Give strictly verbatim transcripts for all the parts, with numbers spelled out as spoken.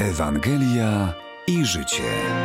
Ewangelia i życie.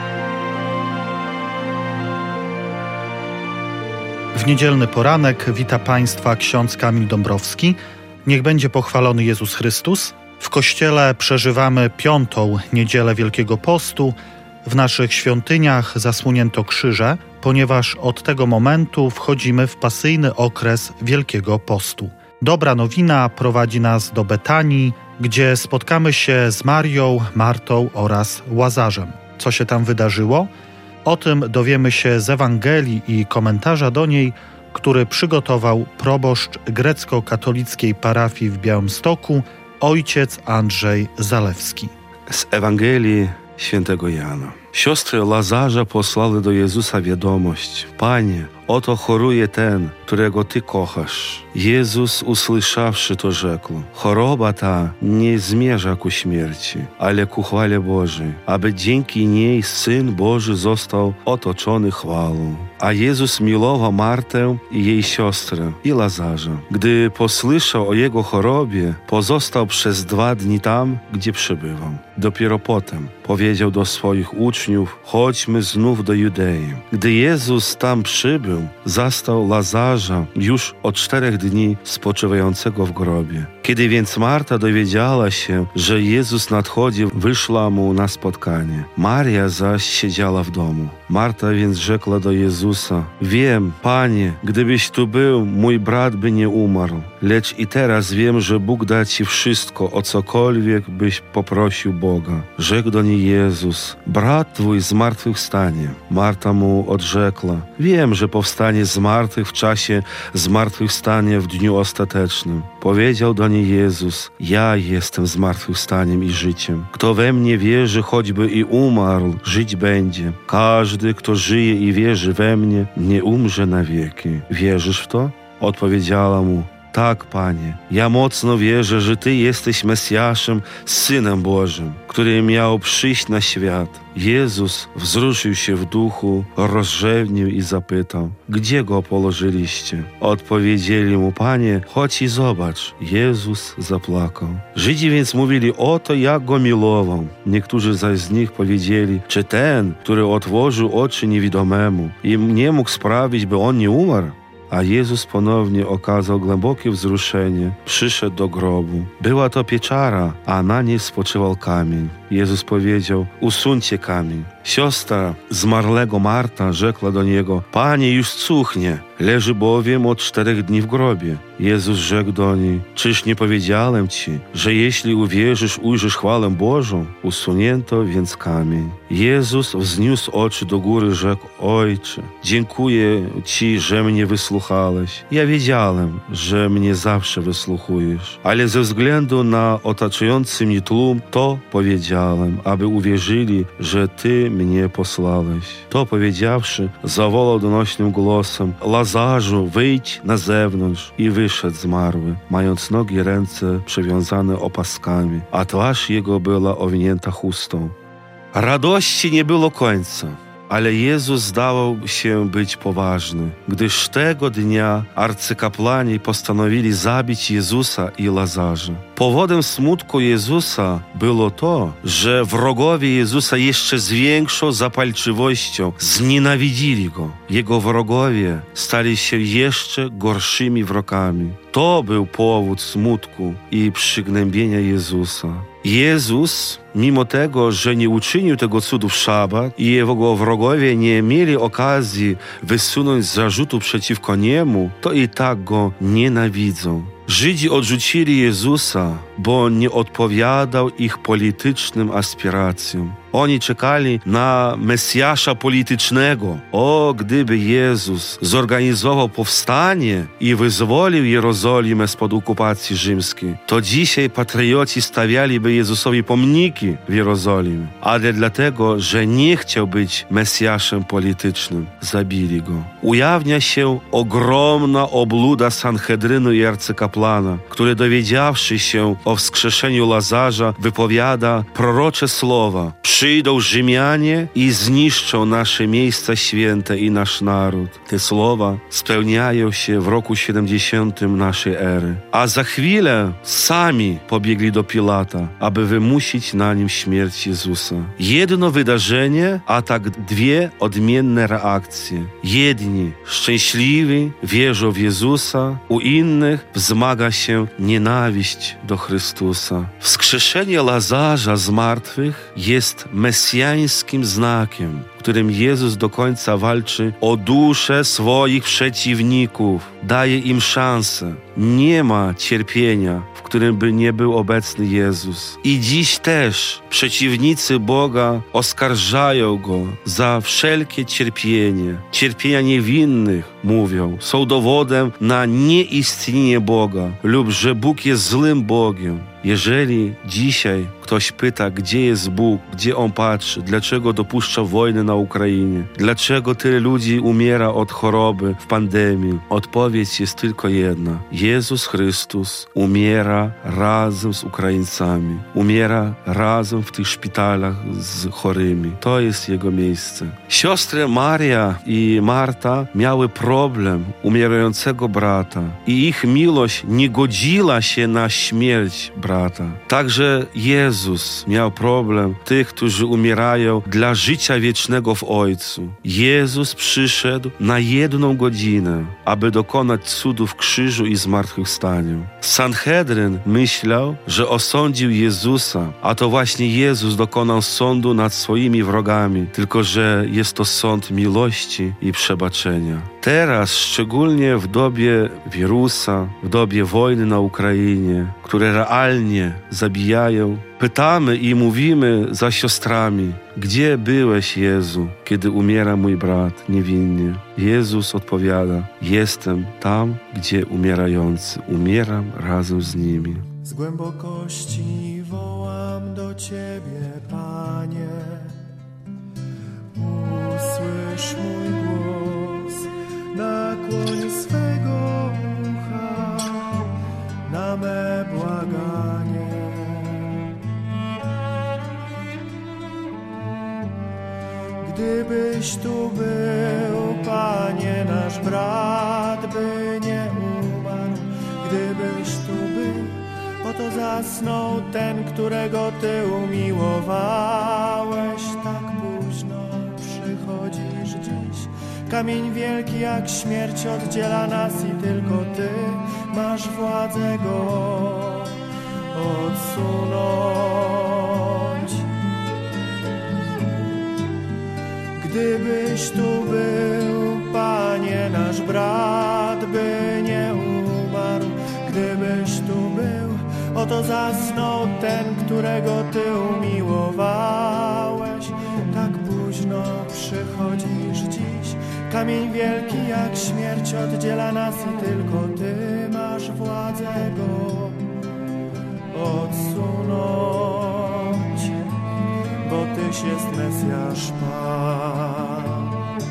W niedzielny poranek wita Państwa ksiądz Kamil Dąbrowski. Niech będzie pochwalony Jezus Chrystus. W Kościele przeżywamy piątą niedzielę Wielkiego Postu. W naszych świątyniach zasłonięto krzyże, ponieważ od tego momentu wchodzimy w pasyjny okres Wielkiego Postu. Dobra nowina prowadzi nas do Betanii, gdzie spotkamy się z Marią, Martą oraz Łazarzem. Co się tam wydarzyło? O tym dowiemy się z Ewangelii i komentarza do niej, który przygotował proboszcz grecko-katolickiej parafii w Białymstoku, ojciec Andrzej Zalewski. Z Ewangelii świętego Jana. Siostry Łazarza posłali do Jezusa wiadomość: Panie, oto choruje ten, którego Ty kochasz. Jezus, usłyszawszy to, rzekł: choroba ta nie zmierza ku śmierci, ale ku chwale Bożej, aby dzięki niej Syn Boży został otoczony chwałą. A Jezus miłował Martę i jej siostrę i Łazarza. Gdy posłyszał o jego chorobie, pozostał przez dwa dni tam, gdzie przebywał. Dopiero potem powiedział do swoich uczniów: chodźmy znów do Judei. Gdy Jezus tam przybył, zastał Łazarza już od czterech dni spoczywającego w grobie. Kiedy więc Marta dowiedziała się, że Jezus nadchodzi, wyszła mu na spotkanie. Maria zaś siedziała w domu. Marta więc rzekła do Jezusa: wiem, Panie, gdybyś tu był, mój brat by nie umarł. Lecz i teraz wiem, że Bóg da Ci wszystko, o cokolwiek byś poprosił Boga. Rzekł do niej Jezus: brat Twój zmartwychwstanie. Marta mu odrzekła: wiem, że powstanie z martwych w czasie zmartwychwstania w dniu ostatecznym. Powiedział do niej Jezus: ja jestem zmartwychwstaniem i życiem. Kto we mnie wierzy, choćby i umarł, żyć będzie. Każdy, kto żyje i wierzy we mnie, nie umrze na wieki. Wierzysz w to? Odpowiedziała mu: tak, Panie, ja mocno wierzę, że Ty jesteś Mesjaszem, Synem Bożym, który miał przyjść na świat. Jezus wzruszył się w duchu, rozrzewnił i zapytał: gdzie Go położyliście? Odpowiedzieli mu: Panie, chodź i zobacz. Jezus zapłakał. Żydzi więc mówili: oto jak Go miłował. Niektórzy zaś z nich powiedzieli: czy ten, który otworzył oczy niewidomemu i nie mógł sprawić, by on nie umarł? A Jezus ponownie okazał głębokie wzruszenie. Przyszedł do grobu. Była to pieczara, a na niej spoczywał kamień. Jezus powiedział: usuńcie kamień. Siostra zmarłego Marta rzekła do Niego: Panie, już cuchnie, leży bowiem od czterech dni w grobie. Jezus rzekł do niej: czyż nie powiedziałem Ci, że jeśli uwierzysz, ujrzysz chwałę Bożą? Usunięto więc kamień. Jezus wzniósł oczy do góry, rzekł: Ojcze, dziękuję Ci, że mnie wysłuchałeś. Ja wiedziałem, że mnie zawsze wysłuchujesz, ale ze względu na otaczający mnie tłum to powiedziałem, aby uwierzyli, że Ty mnie posłałeś. To powiedziawszy, zawołał donośnym głosem: Łazarzu, wyjdź na zewnątrz. I wyszedł zmarły, mając nogi i ręce przewiązane opaskami, a twarz jego była owinięta chustą. Radości nie było końca, ale Jezus zdawał się być poważny, gdyż tego dnia arcykapłani postanowili zabić Jezusa i Łazarza. Powodem smutku Jezusa było to, że wrogowie Jezusa jeszcze z większą zapalczywością znienawidzili Go. Jego wrogowie stali się jeszcze gorszymi wrogami. To był powód smutku i przygnębienia Jezusa. Jezus, mimo tego, że nie uczynił tego cudu w szabat i jego wrogowie nie mieli okazji wysunąć zarzutu przeciwko Niemu, to i tak Go nienawidzą. Żydzi odrzucili Jezusa, bo nie odpowiadał ich politycznym aspiracjom. Oni czekali na Mesjasza politycznego. O, gdyby Jezus zorganizował powstanie i wyzwolił Jerozolimę spod okupacji rzymskiej, to dzisiaj patrioci stawialiby Jezusowi pomniki w Jerozolimie. Ale dlatego, że nie chciał być Mesjaszem politycznym, zabili Go. Ujawnia się ogromna obluda Sanhedrynu i arcykapłana, który, dowiedziawszy się o wskrzeszeniu Łazarza, wypowiada prorocze słowa: przyjdą Rzymianie i zniszczą nasze miejsca święte i nasz naród. Te słowa spełniają się w roku siedemdziesiątym naszej ery. A za chwilę sami pobiegli do Pilata, aby wymusić na nim śmierć Jezusa. Jedno wydarzenie, a tak dwie odmienne reakcje. Jedni szczęśliwi, wierzą w Jezusa, u innych wzmaga się nienawiść do Chrystusa. Wskrzeszenie Lazarza z martwych jest mesjańskim znakiem, którym Jezus do końca walczy o duszę swoich przeciwników. Daje im szansę. Nie ma cierpienia, w którym by nie był obecny Jezus. I dziś też przeciwnicy Boga oskarżają Go za wszelkie cierpienie. Cierpienia niewinnych, mówią, są dowodem na nieistnienie Boga lub że Bóg jest złym Bogiem. Jeżeli dzisiaj ktoś pyta, gdzie jest Bóg, gdzie On patrzy, dlaczego dopuszcza wojnę na Ukrainie, dlaczego tyle ludzi umiera od choroby w pandemii, odpowiedź jest tylko jedna. Jezus Chrystus umiera razem z Ukraińcami. Umiera razem w tych szpitalach z chorymi. To jest Jego miejsce. Siostry Maria i Marta miały problem umierającego brata i ich miłość nie godziła się na śmierć brata. Także Jezus miał problem tych, którzy umierają dla życia wiecznego w Ojcu. Jezus przyszedł na jedną godzinę, aby dokonać cudu w krzyżu i zmartwychwstaniu. Sanhedryn myślał, że osądził Jezusa, a to właśnie Jezus dokonał sądu nad swoimi wrogami, tylko że jest to sąd miłości i przebaczenia. Teraz, szczególnie w dobie wirusa, w dobie wojny na Ukrainie, które realnie zabijają, pytamy i mówimy za siostrami, gdzie byłeś, Jezu, kiedy umiera mój brat niewinnie? Jezus odpowiada, jestem tam, gdzie umierający, umieram razem z nimi. Z głębokości wołam do Ciebie, Panie, usłysz mój głos, nakłoń swego ucha na me błaganie. Gdybyś tu był, Panie, nasz brat by nie umarł. Gdybyś tu był, oto zasnął ten, którego Ty umiłowałeś. Tak późno przychodzisz dziś. Kamień wielki jak śmierć oddziela nas i tylko Ty masz władzę go odsunąć. Gdybyś tu był, Panie, nasz brat by nie umarł. Gdybyś tu był, oto zasnął ten, którego Ty umiłowałeś. Tak późno przychodzisz dziś. Kamień wielki jak śmierć oddziela nas i tylko Ty masz władzę go odsunąć. Bo Tyś jest Mesjasz Pan.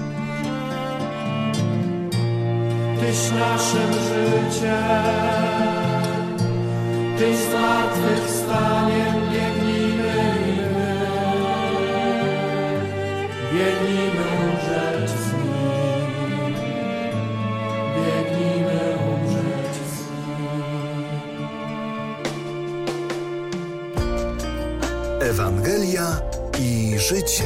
Tyś naszym życiem, Tyś zmartwychwstaniem, biegnijmy i my, biegnijmy umrzeć z Nim, biegnijmy umrzeć z Nim. Ewangelia i życie.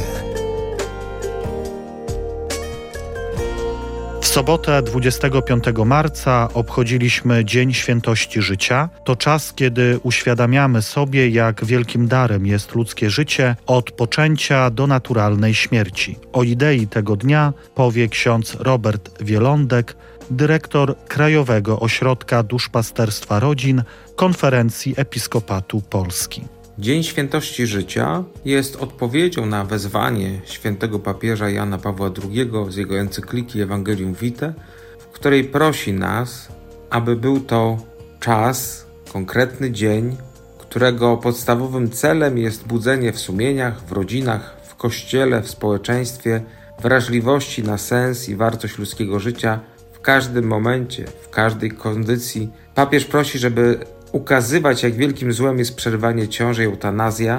W sobotę dwudziestego piątego marca obchodziliśmy Dzień Świętości Życia. To czas, kiedy uświadamiamy sobie, jak wielkim darem jest ludzkie życie od poczęcia do naturalnej śmierci. O idei tego dnia powie ksiądz Robert Wielądek, dyrektor Krajowego Ośrodka Duszpasterstwa Rodzin Konferencji Episkopatu Polski. Dzień Świętości Życia jest odpowiedzią na wezwanie świętego papieża Jana Pawła drugiego z jego encykliki Evangelium Vitae, w której prosi nas, aby był to czas, konkretny dzień, którego podstawowym celem jest budzenie w sumieniach, w rodzinach, w kościele, w społeczeństwie wrażliwości na sens i wartość ludzkiego życia w każdym momencie, w każdej kondycji. Papież prosi, żeby ukazywać, jak wielkim złem jest przerywanie ciąży i eutanazja,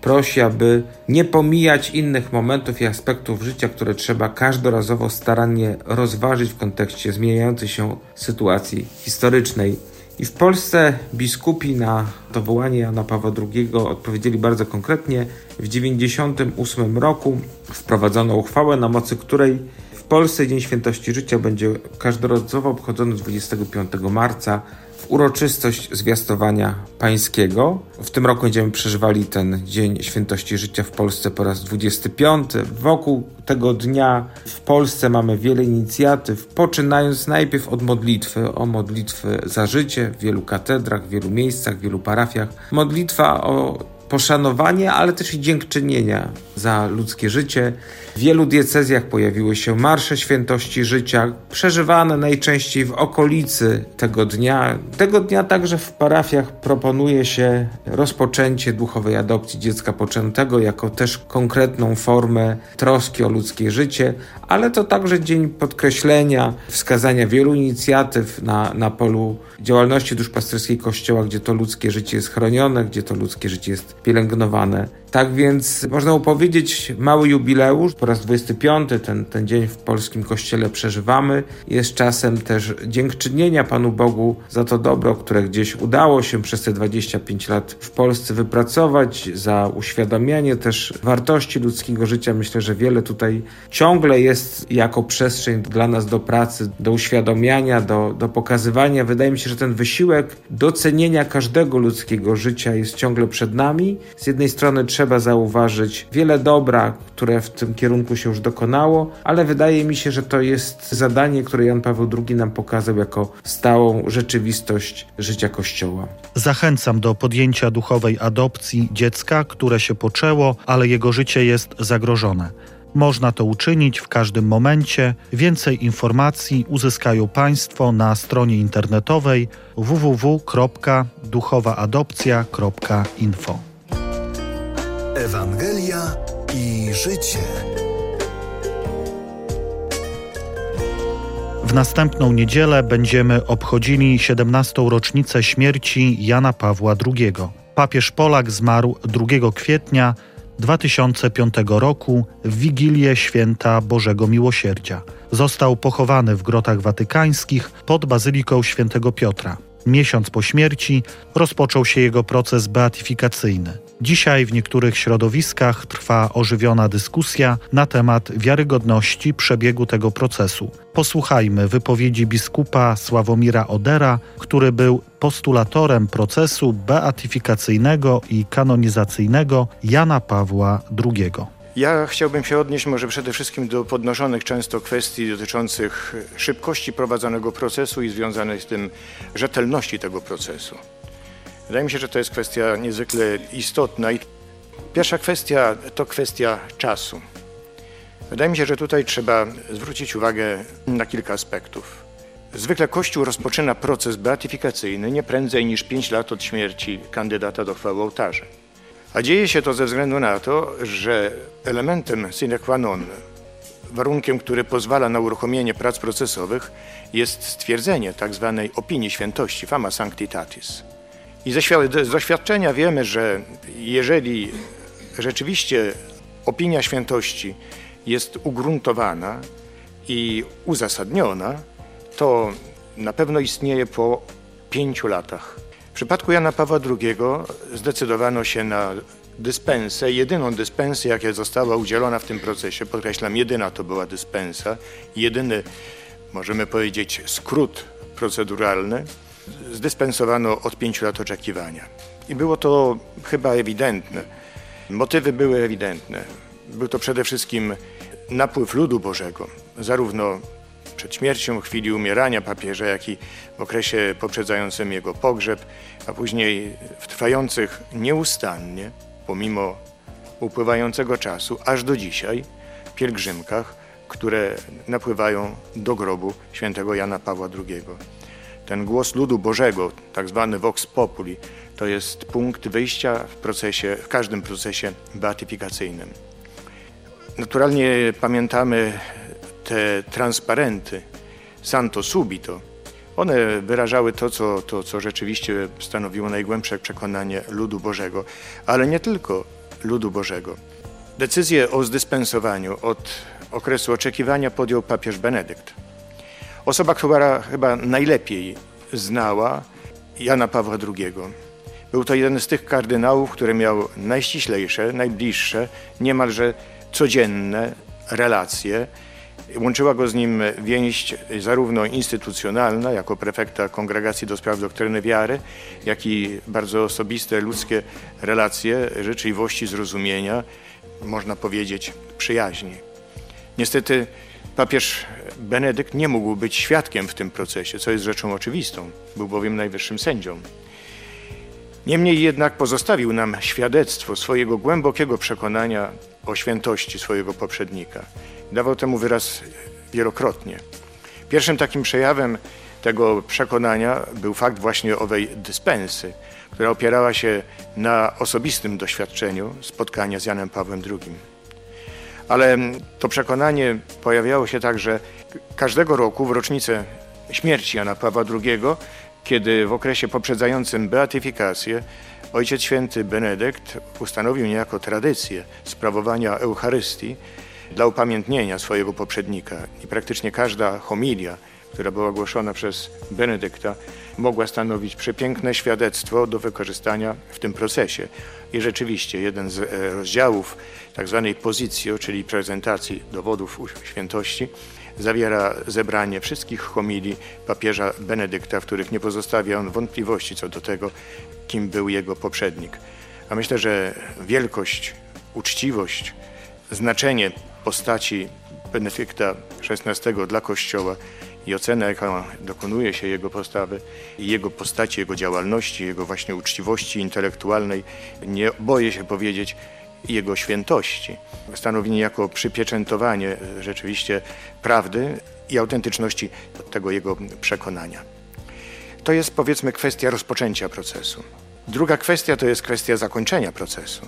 prosi, aby nie pomijać innych momentów i aspektów życia, które trzeba każdorazowo starannie rozważyć w kontekście zmieniającej się sytuacji historycznej. I w Polsce biskupi na to wołanie Jana Pawła drugiego odpowiedzieli bardzo konkretnie. W dziewięćdziesiątym ósmym roku wprowadzono uchwałę, na mocy której w Polsce Dzień Świętości Życia będzie każdorazowo obchodzony dwudziestego piątego marca w uroczystość zwiastowania pańskiego. W tym roku będziemy przeżywali ten Dzień Świętości Życia w Polsce po raz dwudziesty piąty. Wokół tego dnia w Polsce mamy wiele inicjatyw, poczynając najpierw od modlitwy, o modlitwy za życie w wielu katedrach, w wielu miejscach, w wielu parafiach. Modlitwa o poszanowanie, ale też i dziękczynienia za ludzkie życie. W wielu diecezjach pojawiły się marsze świętości życia, przeżywane najczęściej w okolicy tego dnia. Tego dnia także w parafiach proponuje się rozpoczęcie duchowej adopcji dziecka poczętego jako też konkretną formę troski o ludzkie życie, ale to także dzień podkreślenia, wskazania wielu inicjatyw na, na polu działalności duszpasterskiej Kościoła, gdzie to ludzkie życie jest chronione, gdzie to ludzkie życie jest pielęgnowane. Tak więc można powiedzieć, mały jubileusz, po raz dwudziesty piąty ten, ten dzień w polskim Kościele przeżywamy. Jest czasem też dziękczynienia Panu Bogu za to dobro, które gdzieś udało się przez te dwadzieścia pięć lat w Polsce wypracować, za uświadamianie też wartości ludzkiego życia. Myślę, że wiele tutaj ciągle jest jako przestrzeń dla nas do pracy, do uświadamiania, do, do pokazywania. Wydaje mi się, że ten wysiłek docenienia każdego ludzkiego życia jest ciągle przed nami. Z jednej strony trzeba Trzeba zauważyć wiele dobra, które w tym kierunku się już dokonało, ale wydaje mi się, że to jest zadanie, które Jan Paweł drugi nam pokazał jako stałą rzeczywistość życia Kościoła. Zachęcam do podjęcia duchowej adopcji dziecka, które się poczęło, ale jego życie jest zagrożone. Można to uczynić w każdym momencie. Więcej informacji uzyskają Państwo na stronie internetowej w w w kropka duchowa adopcja kropka info. Ewangelia i życie. W następną niedzielę będziemy obchodzili siedemnastą rocznicę śmierci Jana Pawła drugiego. Papież Polak zmarł drugiego kwietnia dwa tysiące piątego roku w Wigilię Święta Bożego Miłosierdzia. Został pochowany w Grotach Watykańskich pod Bazyliką Świętego Piotra. Miesiąc po śmierci rozpoczął się jego proces beatyfikacyjny. Dzisiaj w niektórych środowiskach trwa ożywiona dyskusja na temat wiarygodności przebiegu tego procesu. Posłuchajmy wypowiedzi biskupa Sławomira Odera, który był postulatorem procesu beatyfikacyjnego i kanonizacyjnego Jana Pawła drugiego. Ja chciałbym się odnieść może przede wszystkim do podnoszonych często kwestii dotyczących szybkości prowadzonego procesu i związanej z tym rzetelności tego procesu. Wydaje mi się, że to jest kwestia niezwykle istotna. I pierwsza kwestia to kwestia czasu. Wydaje mi się, że tutaj trzeba zwrócić uwagę na kilka aspektów. Zwykle Kościół rozpoczyna proces beatyfikacyjny nie prędzej niż pięć lat od śmierci kandydata do chwały ołtarza. A dzieje się to ze względu na to, że elementem sine qua non, warunkiem, który pozwala na uruchomienie prac procesowych, jest stwierdzenie tzw. opinii świętości, fama sanctitatis. I ze, z doświadczenia wiemy, że jeżeli rzeczywiście opinia świętości jest ugruntowana i uzasadniona, to na pewno istnieje po pięciu latach. W przypadku Jana Pawła drugiego zdecydowano się na dyspensę, jedyną dyspensę, jaka została udzielona w tym procesie, podkreślam, jedyna to była dyspensa, jedyny, możemy powiedzieć, skrót proceduralny, zdyspensowano od pięciu lat oczekiwania. I było to chyba ewidentne. Motywy były ewidentne. Był to przede wszystkim napływ ludu Bożego, zarówno przed śmiercią, w chwili umierania papieża, jak i w okresie poprzedzającym jego pogrzeb, a później w trwających nieustannie, pomimo upływającego czasu, aż do dzisiaj, pielgrzymkach, które napływają do grobu świętego Jana Pawła drugiego. Ten głos ludu Bożego, tak zwany vox populi, to jest punkt wyjścia w procesie, w każdym procesie beatyfikacyjnym. Naturalnie pamiętamy te transparenty Santo Subito. One wyrażały to co, to, co rzeczywiście stanowiło najgłębsze przekonanie ludu Bożego, ale nie tylko ludu Bożego. Decyzję o zdyspensowaniu od okresu oczekiwania podjął papież Benedykt. Osoba, która chyba najlepiej znała Jana Pawła drugiego. Był to jeden z tych kardynałów, który miał najściślejsze, najbliższe, niemalże codzienne relacje. Łączyła go z nim więź zarówno instytucjonalna, jako prefekta Kongregacji do Spraw Doktryny Wiary, jak i bardzo osobiste ludzkie relacje, życzliwości, zrozumienia, można powiedzieć przyjaźni. Niestety papież Benedykt nie mógł być świadkiem w tym procesie, co jest rzeczą oczywistą, był bowiem najwyższym sędzią. Niemniej jednak pozostawił nam świadectwo swojego głębokiego przekonania o świętości swojego poprzednika. Dawał temu wyraz wielokrotnie. Pierwszym takim przejawem tego przekonania był fakt właśnie owej dyspensy, która opierała się na osobistym doświadczeniu spotkania z Janem Pawłem drugim. Ale to przekonanie pojawiało się także każdego roku w rocznicę śmierci Jana Pawła drugiego, kiedy w okresie poprzedzającym beatyfikację Ojciec Święty Benedykt ustanowił niejako tradycję sprawowania Eucharystii dla upamiętnienia swojego poprzednika. I praktycznie każda homilia, która była głoszona przez Benedykta, mogła stanowić przepiękne świadectwo do wykorzystania w tym procesie. I rzeczywiście jeden z rozdziałów tak zwanej pozycji, czyli prezentacji dowodów świętości, zawiera zebranie wszystkich homilii papieża Benedykta, w których nie pozostawia on wątpliwości co do tego, kim był jego poprzednik. A myślę, że wielkość, uczciwość, znaczenie postaci Benedykta szesnastego dla Kościoła i ocena, jaka dokonuje się jego postawy i jego postaci, jego działalności, jego właśnie uczciwości intelektualnej, nie boję się powiedzieć, jego świętości. Stanowi niejako przypieczętowanie rzeczywiście prawdy i autentyczności tego jego przekonania. To jest, powiedzmy, kwestia rozpoczęcia procesu. Druga kwestia to jest kwestia zakończenia procesu.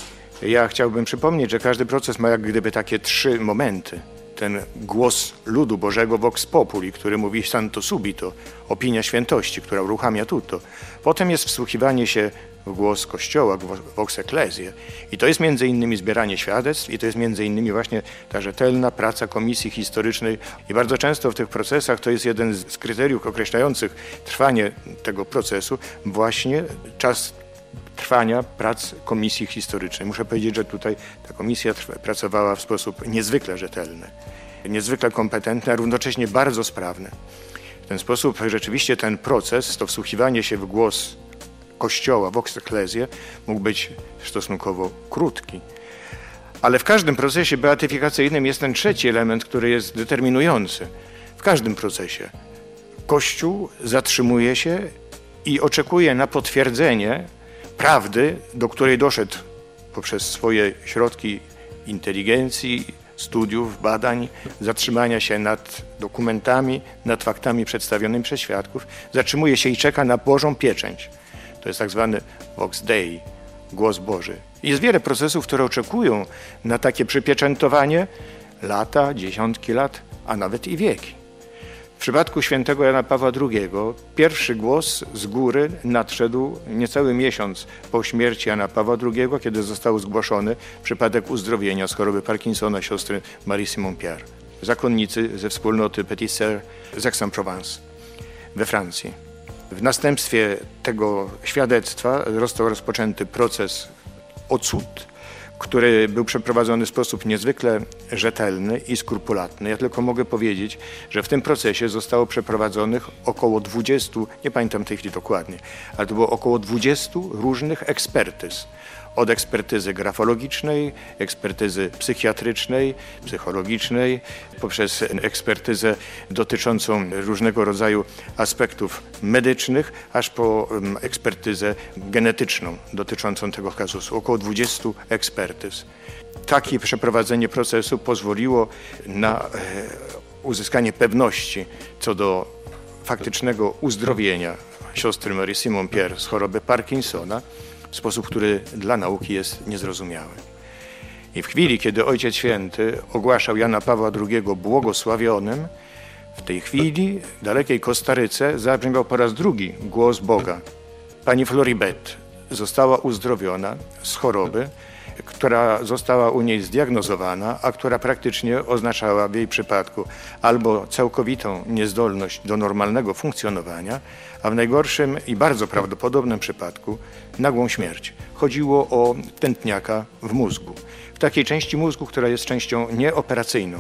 Ja chciałbym przypomnieć, że każdy proces ma jak gdyby takie trzy momenty. Ten głos ludu Bożego vox populi, który mówi santo subito, opinia świętości, która uruchamia tutto. Potem jest wsłuchiwanie się w głos Kościoła, vox ecclesiae. I to jest między innymi zbieranie świadectw i to jest między innymi właśnie ta rzetelna praca Komisji Historycznej. I bardzo często w tych procesach to jest jeden z kryteriów określających trwanie tego procesu, właśnie czas trwania prac Komisji Historycznej. Muszę powiedzieć, że tutaj ta komisja pracowała w sposób niezwykle rzetelny, niezwykle kompetentny, a równocześnie bardzo sprawny. W ten sposób rzeczywiście ten proces, to wsłuchiwanie się w głos Kościoła, vox ecclesiae, mógł być stosunkowo krótki. Ale w każdym procesie beatyfikacyjnym jest ten trzeci element, który jest determinujący. W każdym procesie Kościół zatrzymuje się i oczekuje na potwierdzenie prawdy, do której doszedł poprzez swoje środki inteligencji, studiów, badań, zatrzymania się nad dokumentami, nad faktami przedstawionymi przez świadków, zatrzymuje się i czeka na Bożą pieczęć. To jest tak zwany vox Dei, głos Boży. Jest wiele procesów, które oczekują na takie przypieczętowanie lata, dziesiątki lat, a nawet i wieki. W przypadku świętego Jana Pawła drugiego pierwszy głos z góry nadszedł niecały miesiąc po śmierci Jana Pawła drugiego, kiedy został zgłoszony przypadek uzdrowienia z choroby Parkinsona siostry Marie-Simon Pierre, zakonnicy ze wspólnoty Petit Sœurs z Aix-en-Provence we Francji. W następstwie tego świadectwa został rozpoczęty proces o cud, który był przeprowadzony w sposób niezwykle rzetelny i skrupulatny. Ja tylko mogę powiedzieć, że w tym procesie zostało przeprowadzonych około dwudziestu, nie pamiętam tej chwili dokładnie, ale to było około dwudziestu różnych ekspertyz. Od ekspertyzy grafologicznej, ekspertyzy psychiatrycznej, psychologicznej, poprzez ekspertyzę dotyczącą różnego rodzaju aspektów medycznych, aż po ekspertyzę genetyczną dotyczącą tego kazusu. Około dwudziestu ekspertyz. Takie przeprowadzenie procesu pozwoliło na uzyskanie pewności co do faktycznego uzdrowienia siostry Marie-Simon Pierre z choroby Parkinsona, w sposób, który dla nauki jest niezrozumiały. I w chwili, kiedy Ojciec Święty ogłaszał Jana Pawła drugiego błogosławionym, w tej chwili w dalekiej Kostaryce zabrzmiał po raz drugi głos Boga. Pani Floribet została uzdrowiona z choroby, która została u niej zdiagnozowana, a która praktycznie oznaczała w jej przypadku albo całkowitą niezdolność do normalnego funkcjonowania, a w najgorszym i bardzo prawdopodobnym przypadku nagłą śmierć. Chodziło o tętniaka w mózgu, w takiej części mózgu, która jest częścią nieoperacyjną.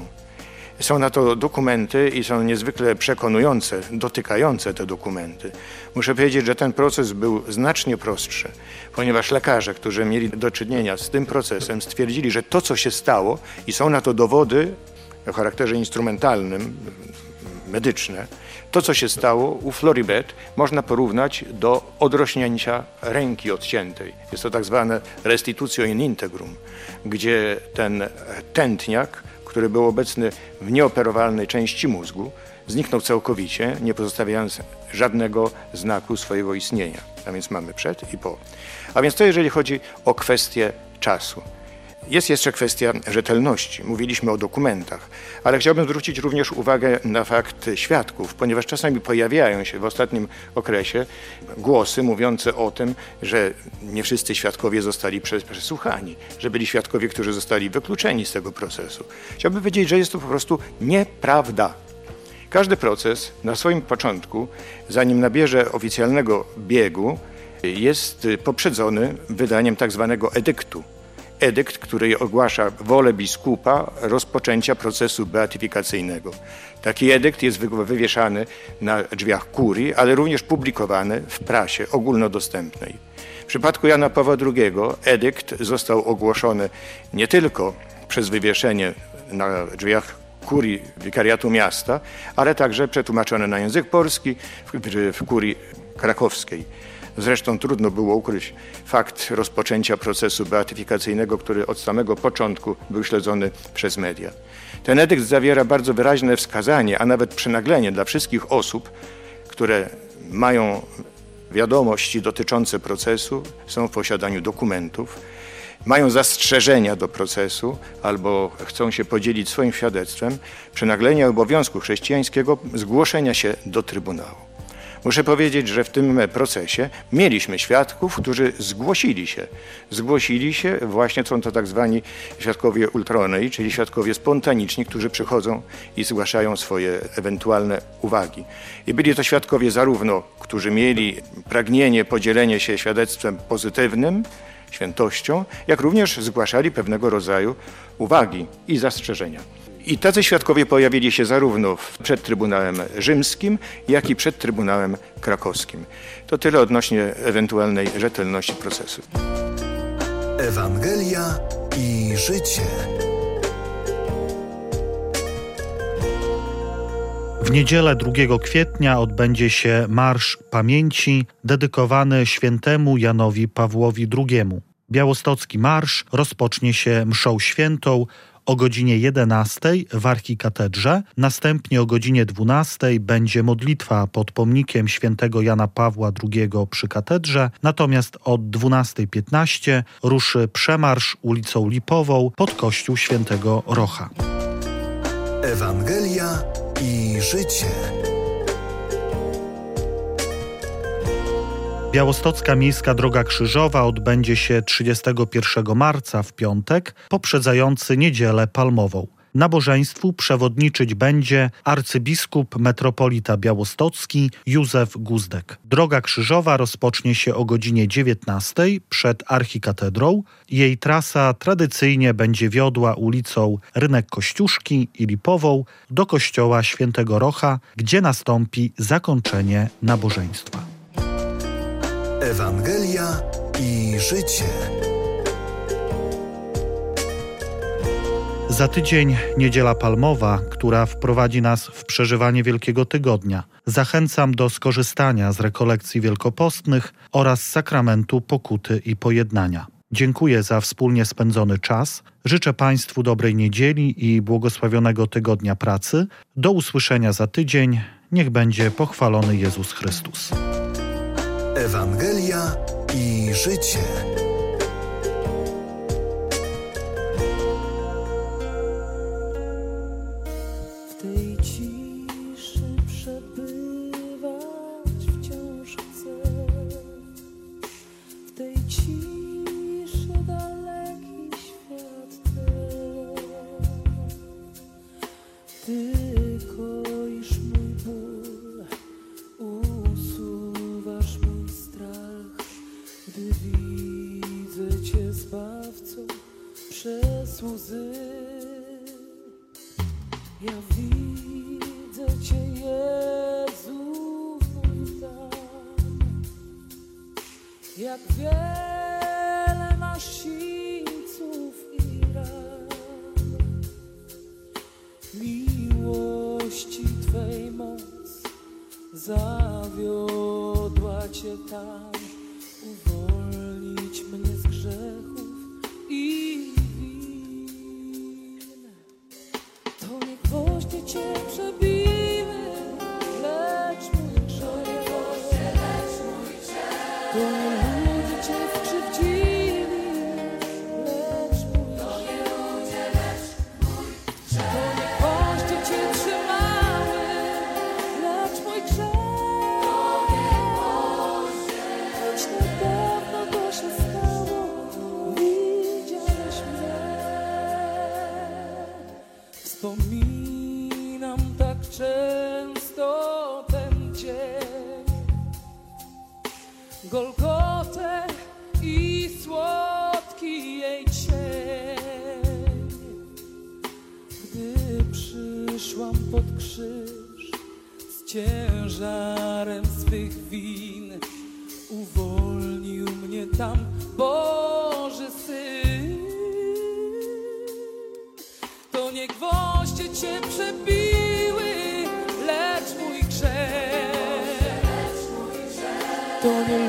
Są na to dokumenty i są niezwykle przekonujące, dotykające te dokumenty. Muszę powiedzieć, że ten proces był znacznie prostszy, ponieważ lekarze, którzy mieli do czynienia z tym procesem, stwierdzili, że to, co się stało, i są na to dowody o charakterze instrumentalnym, medyczne, to, co się stało u Floribert, można porównać do odrośnięcia ręki odciętej. Jest to tak zwane restitutio in integrum, gdzie ten tętniak, który był obecny w nieoperowalnej części mózgu, zniknął całkowicie, nie pozostawiając żadnego znaku swojego istnienia. A więc mamy przed i po. A więc to jeżeli chodzi o kwestię czasu. Jest jeszcze kwestia rzetelności. Mówiliśmy o dokumentach, ale chciałbym zwrócić również uwagę na fakt świadków, ponieważ czasami pojawiają się w ostatnim okresie głosy mówiące o tym, że nie wszyscy świadkowie zostali przesłuchani, że byli świadkowie, którzy zostali wykluczeni z tego procesu. Chciałbym powiedzieć, że jest to po prostu nieprawda. Każdy proces na swoim początku, zanim nabierze oficjalnego biegu, jest poprzedzony wydaniem tak zwanego edyktu. Edykt, który ogłasza wolę biskupa rozpoczęcia procesu beatyfikacyjnego. Taki edykt jest wywieszany na drzwiach kurii, ale również publikowany w prasie ogólnodostępnej. W przypadku Jana Pawła drugiego edykt został ogłoszony nie tylko przez wywieszenie na drzwiach kurii wikariatu miasta, ale także przetłumaczony na język polski w, w kurii krakowskiej. Zresztą trudno było ukryć fakt rozpoczęcia procesu beatyfikacyjnego, który od samego początku był śledzony przez media. Ten edykt zawiera bardzo wyraźne wskazanie, a nawet przynaglenie dla wszystkich osób, które mają wiadomości dotyczące procesu, są w posiadaniu dokumentów, mają zastrzeżenia do procesu albo chcą się podzielić swoim świadectwem, przynaglenie obowiązku chrześcijańskiego zgłoszenia się do Trybunału. Muszę powiedzieć, że w tym procesie mieliśmy świadków, którzy zgłosili się. Zgłosili się, właśnie są to tak zwani świadkowie ultronei, czyli świadkowie spontaniczni, którzy przychodzą i zgłaszają swoje ewentualne uwagi. I byli to świadkowie zarówno, którzy mieli pragnienie podzielenia się świadectwem pozytywnym, świętością, jak również zgłaszali pewnego rodzaju uwagi i zastrzeżenia. I tacy świadkowie pojawili się zarówno przed Trybunałem Rzymskim, jak i przed Trybunałem Krakowskim. To tyle odnośnie ewentualnej rzetelności procesu. Ewangelia i życie. W niedzielę drugiego kwietnia odbędzie się Marsz Pamięci dedykowany świętemu Janowi Pawłowi drugiemu. Białostocki marsz rozpocznie się mszą świętą o godzinie jedenastej w archikatedrze, następnie o godzinie dwunastej będzie modlitwa pod pomnikiem świętego Jana Pawła drugiego przy katedrze, natomiast od dwunastej piętnaście ruszy przemarsz ulicą Lipową pod kościół świętego Rocha. Ewangelia i życie. Białostocka Miejska Droga Krzyżowa odbędzie się trzydziestego pierwszego marca w piątek, poprzedzający Niedzielę Palmową. Nabożeństwu przewodniczyć będzie arcybiskup metropolita białostocki Józef Guzdek. Droga Krzyżowa rozpocznie się o godzinie dziewiętnastej przed archikatedrą. Jej trasa tradycyjnie będzie wiodła ulicą Rynek Kościuszki i Lipową do kościoła świętego Rocha, gdzie nastąpi zakończenie nabożeństwa. Ewangelia i życie. Za tydzień Niedziela Palmowa, która wprowadzi nas w przeżywanie Wielkiego Tygodnia. Zachęcam do skorzystania z rekolekcji wielkopostnych oraz sakramentu pokuty i pojednania. Dziękuję za wspólnie spędzony czas. Życzę Państwu dobrej niedzieli i błogosławionego tygodnia pracy. Do usłyszenia za tydzień. Niech będzie pochwalony Jezus Chrystus. Ewangelia i życie. W tej ciszy przebywać wciąż chcę. W tej ciszy dalekiej przez łzy. Ja widzę Cię, Jezu, mój Pan, jak wiele masz sińców i ran. Miłości Twej moc zawiodła Cię tam, uwolnić mnie z grzechów i win. To nie gwoździe Cię przebiły, lecz mój grzech. To nie ludzie Cię skrzywdzili, lecz mój grzech. To nie gwoździe Cię trzymały, lecz mój grzech. Choć niedawno to się stało, widziałeś mnie. Wspominam tak często ten dzień, Golgotę i słodki jej cień. Gdy przyszłam pod krzyż z ciężarem swych win, uwolnił mnie tam Boży Syn. To nie gwoździe Cię przebiły, lecz mój grzech. To nie